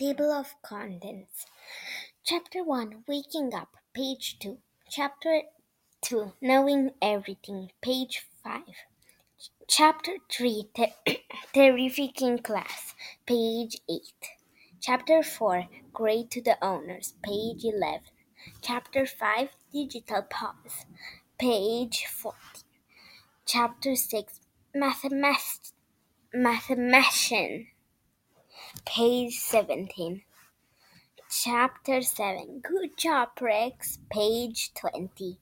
Table of Contents. Chapter 1 Waking Up, page 2. Chapter 2 Knowing Everything, page 5. Chapter 3 Terrifying Class, page 8. Chapter 4 Great to the Owners, page 11. Chapter 5 Digital Pause, page 14. Chapter 6 Mathematician, page 17. Chapter 7 Good Job, Rex, page 20.